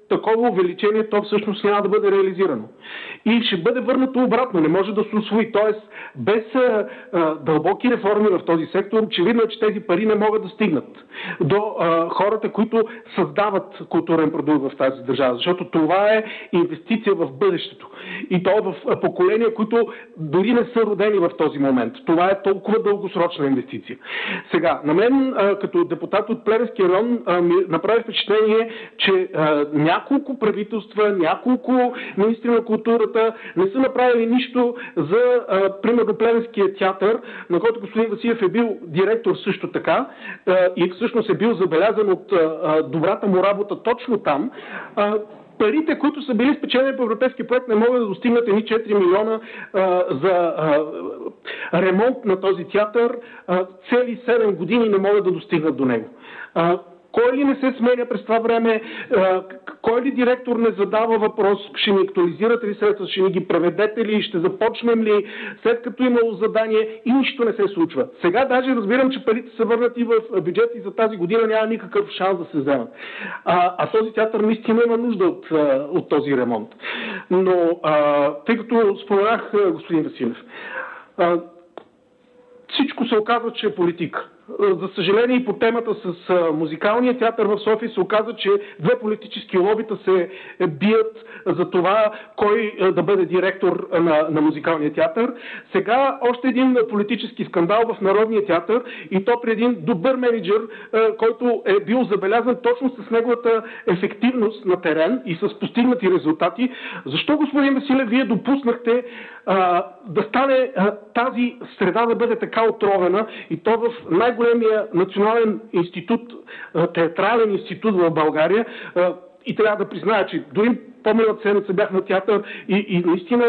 такова увеличение, то всъщност няма да бъде реализирано. И ще бъде върнато обратно, не може да се усвои. Тоест, без а, а, дълбоки реформи в този сектор, очевидно е, че тези пари не могат да стигнат до а, хората, които създават културен продукт в тази държава. Защото това е инвестиция в бъдещето. И то в поколения, които дори не са родени в този момент. Това е толкова дългосрочна инвестиция. Сега, на мен, а, като депутат от Плевенския район, а, ми направи впечатление, че а, няколко правителства, няколко министри на културата не са направили нищо за, а, примерно, Плевенския театър, на който господин Василев е бил директор също така а, и всъщност е бил забелязан от а, добрата му работа точно там. А, Парите, които са били спечелени по европейски проект, не могат да достигнат едни четири милиона а, за а, ремонт на този театър. А, цели седем години не могат да достигнат до него. А, Кой ли не се сменя през това време? Кой ли директор не задава въпрос? Ще ни актуализирате ли средства? Ще ни ги преведете ли? Ще започнем ли? След като имало задание и нищо не се случва. Сега даже разбирам, че парите са върнати в бюджет и за тази година няма никакъв шанс да се вземат. А, а този театър наистина има нужда от, от този ремонт. Но, а, тъй като споменах господин Василев, а, всичко се оказва, че е политика. За съжаление и по темата с музикалния театър в София се оказа, че две политически лобита се бият за това кой да бъде директор на, на музикалния театър. Сега още един политически скандал в Народния театър и то при един добър менеджер, който е бил забелязан точно с неговата ефективност на терен и с постигнати резултати. Защо, господин Василев, вие допуснахте а, да стане а, тази среда да бъде така отровена и то в най-големия национален институт, театрален институт в България, и трябва да призная, че дори по-миналата седмица бях на театър и, и наистина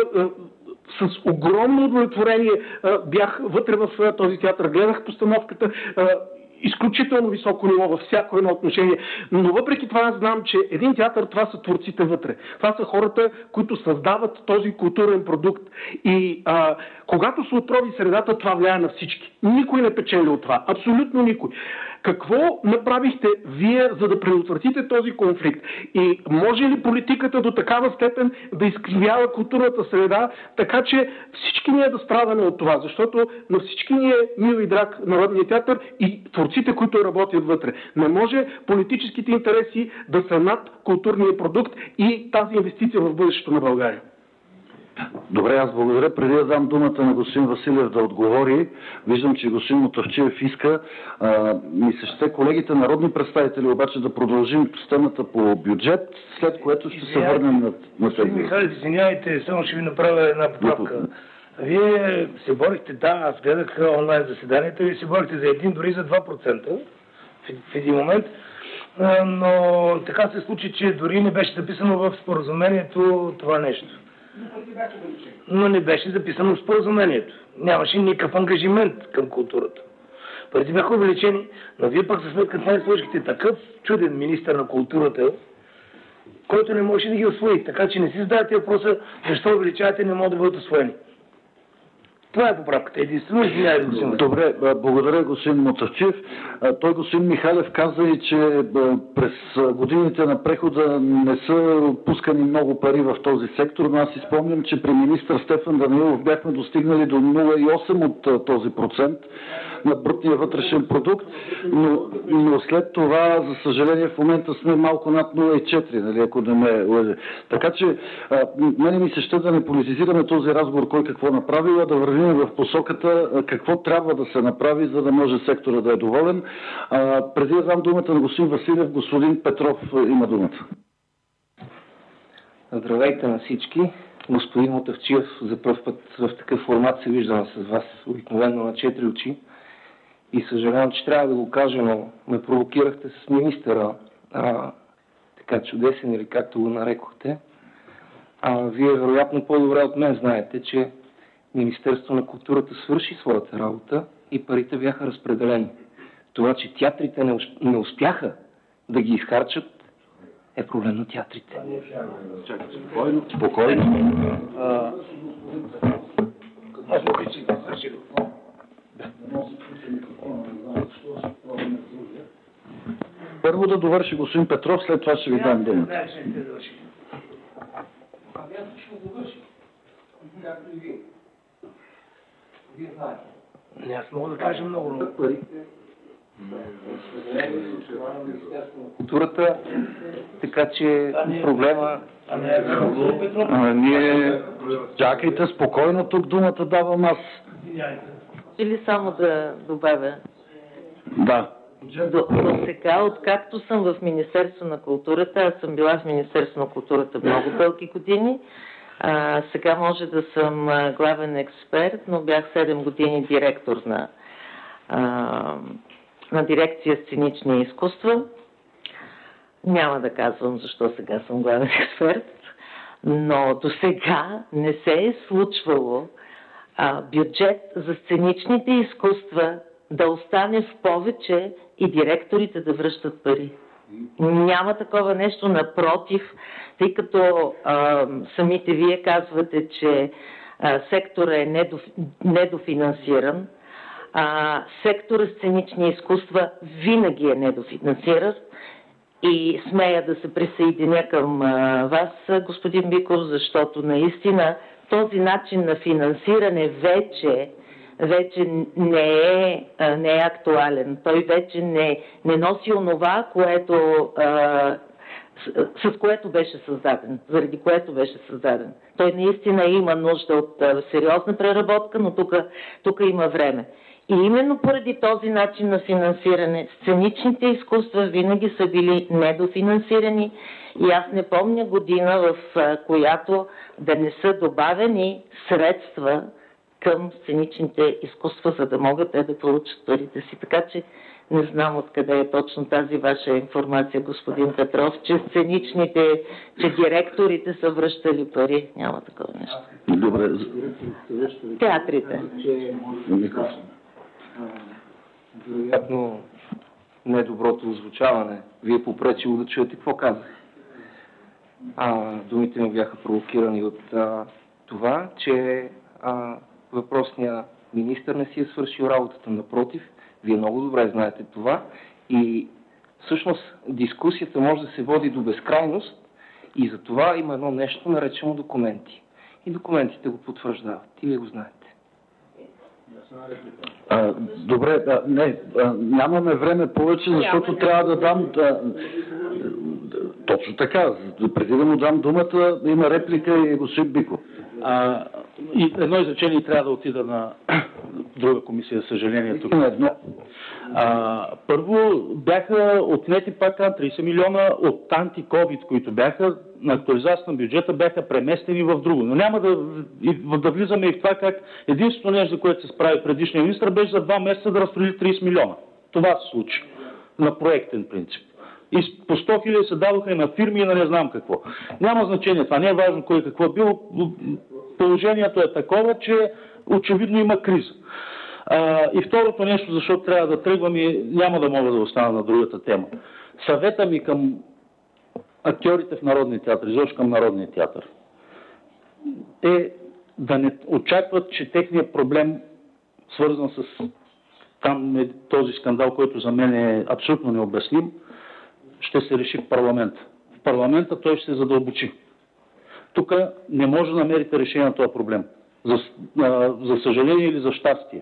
с огромно удовлетворение бях вътре в този театър, гледах постановката, изключително високо ниво във всяко едно отношение. Но въпреки това аз знам, че един театър, това са творците вътре. Това са хората, които създават този културен продукт. И а, когато се отрови средата, това влияе на всички. Никой не печели от това. Абсолютно никой. Какво направихте вие, за да предотвратите този конфликт? И може ли политиката до такава степен да изкривява културната среда, така че всички ние да страдаме от това? Защото на всички ние мил и драг Народният театър и творците, които работят вътре. Не може политическите интереси да са над културния продукт и тази инвестиция в бъдещето на България. Добре, аз благодаря. Преди да дам думата на господин Василев да отговори, виждам, че господин Мутафчиев иска. А, ми се ще колегите народни представители обаче да продължим с темата по бюджет, след което ще се върнем на, на тези. Михайлов, извинявайте, само ще ви направя една поправка. Вие се борихте, да, аз гледах онлайн заседанията, вие се борихте за един, дори за два процента в един момент, но така се случи, че дори не беше записано в споразумението това нещо. Но не беше записано в споразумението. Нямаше никакъв ангажимент към културата. Парите бяха увеличени, но вие пък за сметка това не сложихте такъв чуден министър на културата, който не може да ги усвои. Така че не си задавате въпроса, защо увеличавате, не могат да бъдат усвоени. Това е поправката. Единствено, извинявайте, господин. Добре, благодаря, господин Мутафчиев. Той, господин Михайлов, каза и, че през годините на прехода не са пускани много пари в този сектор, но аз си спомням, че при министър Стефан Данаилов бяхме достигнали до нула цяло и осем от този процент на брутния вътрешен продукт, но, но след това, за съжаление, в момента сме малко над нула цяло и четири, нали, ако не ме лъже. Така че, а, мене ми се ще да не политизираме този разговор, кой какво направи, а да вървим в посоката какво трябва да се направи, за да може сектора да е доволен. А, преди да дам думата на господин Василев, господин Петров има думата. Здравейте на всички. Господин Мутафчиев, за първ път в такъв формат се виждам с вас, обикновено на четири очи. И съжалявам, че трябва да го кажа, но ме провокирахте с министъра, а, така чудесен или както го нарекохте. А, вие вероятно по-добре от мен знаете, че Министерство на културата свърши своята работа и парите бяха разпределени. Това, че театрите не, не успяха да ги изхарчат, е проблем на театрите. Спокойно, спокойно. Първо да довърши господин Петров, след това ще ви дам думата. Ами аз ще го довърши. Както и вие. Вие знаете. Не, аз мога да кажа много, но парите културата, така че проблема... А, ние... Чакайте спокойно, тук думата давам аз. Или само да добавя. Да. До, до сега, откакто съм в Министерство на културата, аз съм била в Министерство на културата много дълги години, а, сега може да съм главен експерт, но бях седем години директор на, а, на дирекция сценични изкуства. Няма да казвам защо сега съм главен експерт, но до сега не се е случвало а, бюджет за сценичните изкуства да остане в повече и директорите да връщат пари. Няма такова нещо, напротив, тъй като а, самите вие казвате, че а, сектора е недоф... недофинансиран, а, сектора сценични изкуства винаги е недофинансиран и смея да се присъединя към а, вас, господин Биков, защото наистина този начин на финансиране вече вече не е, не е актуален. Той вече не, не носи онова, което, а, с, с което беше създаден, заради което беше създаден. Той наистина има нужда от а, сериозна преработка, но тук има време. И именно поради този начин на финансиране, сценичните изкуства винаги са били недофинансирани и аз не помня година, в а, която да не са добавени средства към сценичните изкуства, за да могат те да получат парите си. Така че не знам откъде е точно тази ваша информация, господин Петров, че сценичните, че директорите са връщали пари. Няма такова нещо. Добре. Театрите. Вероятно недоброто озвучаване ви е попречило да чуете какво казах. А, думите ми бяха провокирани от а, това, че а, въпросният министър не си е свършил работата. Напротив, вие много добре знаете това и всъщност дискусията може да се води до безкрайност и за това има едно нещо наречено документи. И документите го потвърждават. И вие го знаете. А, добре, а, не, а, нямаме време повече, защото Няма, трябва да дам... Да, точно така, преди да му дам думата, има реплика и господин Биков. А, и едно изречение трябва да отида на друга комисия, съжаление. Тук. А, първо бяха отнети пак трийсет милиона от анти-ковид, които бяха на актуализация на бюджета, бяха преместени в друго. Но няма да, да влизаме и в това как единственото нещо, за което се справи предишния министр, беше за два месеца да разпредели трийсет милиона. Това се случи на проектен принцип. И по сто хиляди се дадоха и на фирми и на не знам какво. Няма значение, това не е важно кой какво е било. Положението е такова, че очевидно има криза. А, и второто нещо, защото трябва да тръгвам и няма да мога да остана на другата тема. Съвета ми към актьорите в Народния театър, изобщо към Народния театър, е да не очакват, че техният проблем, свързан с там е този скандал, който за мен е абсолютно необясним, ще се реши в парламента. В парламента той ще се задълбочи. Тук не може да намерите решение на този проблем. За, а, за съжаление или за щастие.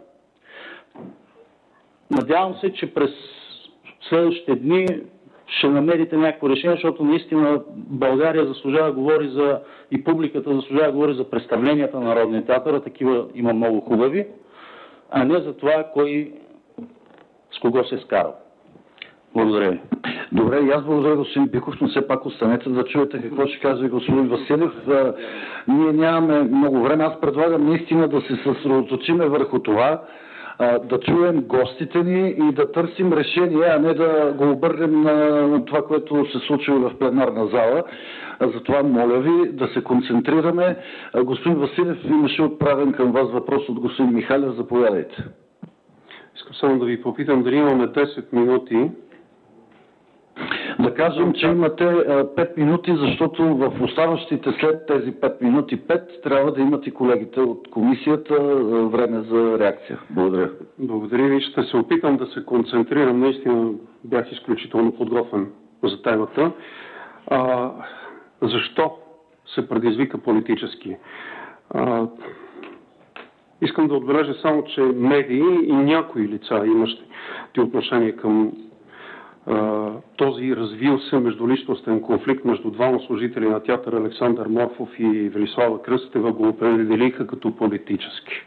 Надявам се, че през следващите дни ще намерите някакво решение, защото наистина България заслужава да говори за, и публиката заслужава да говори за представленията на Народния театър, а такива има много хубави, а не за това кой с кого се е скарал. Благодаря ви. Добре, и аз благодаря господин Биков, но все пак останете да чуете какво ще каже господин Василев. А, ние нямаме много време. Аз предлагам наистина да се съсредоточиме върху това, а, да чуем гостите ни и да търсим решение, а не да го обърнем на това, което се случва в пленарна зала. А, затова моля ви да се концентрираме. А, господин Василев, имаше отправен към вас въпрос от господин Михалев. Заповядайте. Искам само да ви попитам дали имаме десет минути. Да кажем, че имате пет минути, защото в оставащите след тези пет минути пет трябва да имат и колегите от комисията време за реакция. Благодаря. Благодаря ви. Ще се опитам да се концентрирам. Наистина бях изключително подготвен за темата. А, защо се предизвика политически? А, искам да отбележа само, че медии и някои лица имащи отношение към а, този развил се междуличностен конфликт между двама служители на театър Александър Морфов и Велислава Кръстева го определиха като политически.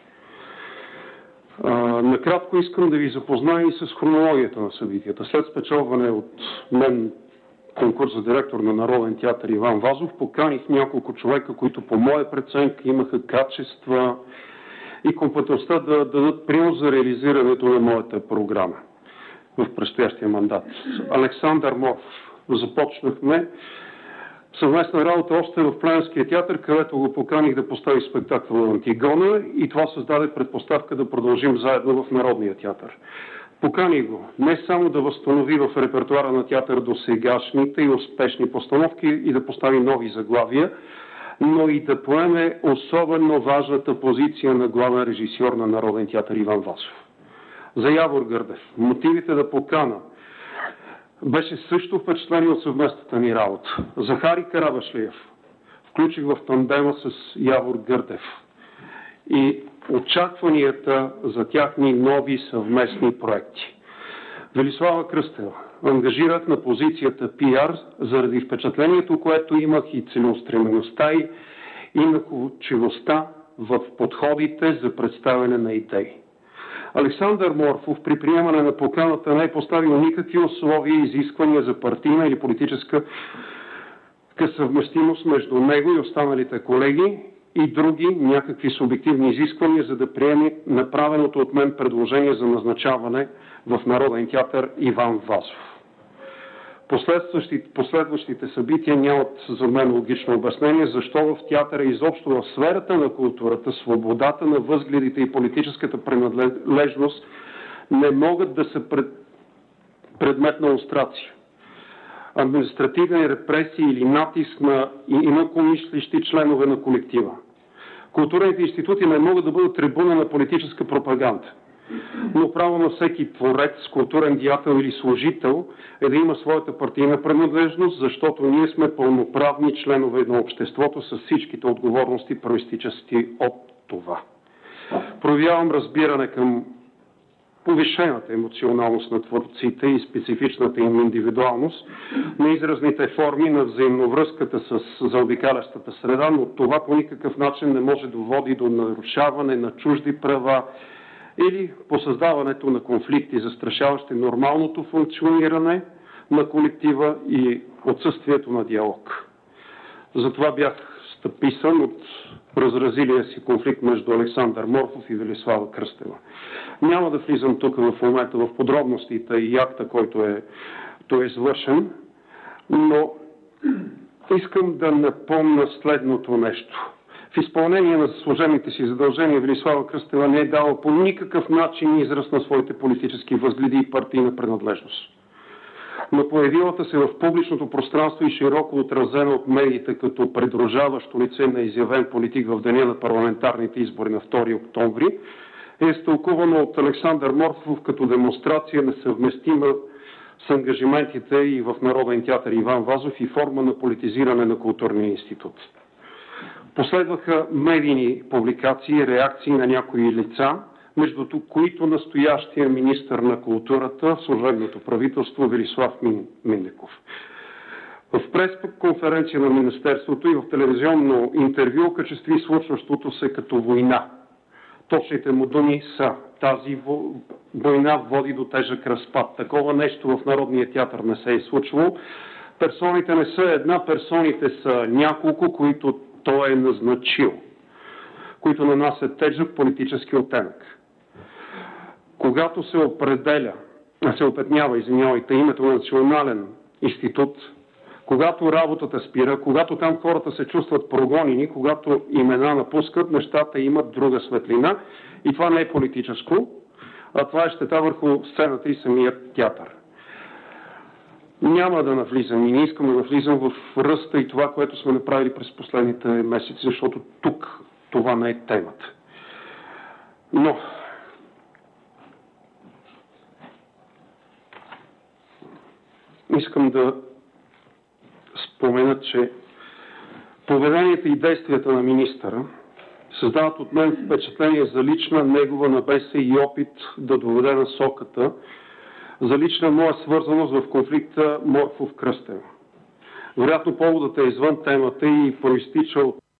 А, накратко искам да ви запозная и с хронологията на събитията. След спечелване от мен конкурс за директор на Народен театър Иван Вазов, поканих няколко човека, които по моя преценка имаха качества и компетентността да дадат принос за реализирането на моята програма в предстоящия мандат. Александър Морфов. Започнахме съвместна работа още в Плевенския театър, където го поканих да постави спектакъл Антигона и това създаде предпоставка да продължим заедно в Народния театър. Поканих го не само да възстанови в репертуара на театър до сегашните и успешни постановки и да постави нови заглавия, но и да поеме особено важната позиция на главен режисьор на Народен театър Иван Вазов. За Явор Гърдев. Мотивите да покана беше също впечатление от съвместната ни работа. Захари Карабашлиев включих в тандема с Явор Гърдев и очакванията за тяхни нови съвместни проекти. Велислава Кръстева ангажирах на позицията пиар заради впечатлението, което имах и целеустремеността и, и находчивостта в подходите за представяне на идеи. Александър Морфов при приемане на поканата не е поставил никакви условия и изисквания за партийна или политическа съвместимост между него и останалите колеги и други някакви субективни изисквания, за да приеме направеното от мен предложение за назначаване в Народен театър Иван Вазов. Последващите, последващите събития нямат за мен логично обяснение, защо в театъра изобщо в сферата на културата, свободата на възгледите и политическата принадлежност не могат да са пред, предмет на лустрация. Административни репресии или натиск на инакомислещи членове на колектива. Културните институти не могат да бъдат трибуна на политическа пропаганда. Но право на всеки творец, културен деятел или служител е да има своята партийна принадлежност, защото ние сме пълноправни членове на обществото с всичките отговорности, проистичащи от това. Проявявам разбиране към повишената емоционалност на творците и специфичната им индивидуалност, на изразните форми на взаимновръзката с заобикалящата среда, но това по никакъв начин не може да води до нарушаване на чужди права или по създаването на конфликти, застрашаващи нормалното функциониране на колектива и отсъствието на диалог. Затова бях стъписан от разразилия си конфликт между Александър Морфов и Велислава Кръстева. Няма да влизам тук в момента в подробностите и акта, който е, той е извършен, но искам да напомня следното нещо. В изпълнение на служебните си задължения Велислава Кръстева не е дала по никакъв начин израз на своите политически възгледи и партийна принадлежност. Но появилата се в публичното пространство и широко отразена от медиите като придружаващо лице на изявен политик в деня на парламентарните избори на втори октомври, е изтълкувано от Александър Морфов като демонстрация несъвместима с ангажиментите и в Народен театър Иван Вазов и форма на политизиране на културния институт. Последваха медийни публикации и реакции на някои лица, между които настоящия министър на културата в служебното правителство Велислав Миндеков. В пресконференция на Министерството и в телевизионно интервю окачестви случващото се като война. Точните му думи са: тази война води до тежък разпад. Такова нещо в Народния театър не се е случвало. Персоните не са една, персоните са няколко, които той е назначил, които нанасят тежък политически оттенък. Когато се определя, се опетнява, извинявайте, името на национален институт, когато работата спира, когато там хората се чувстват прогонени, когато имена напускат, нещата имат друга светлина и това не е политическо, а това е щета върху сцената и самия театър. Няма да навлизам и не искам да навлизам в ръста и това, което сме направили през последните месеци, защото тук това не е темата. Но искам да спомена, че поведението и действията на министъра създават от мен впечатление за лична негова набеса и опит да доведе насоката за лична моя свързаност в конфликта Морфов-Кръстево. Вероятно поводът е извън темата и проистича от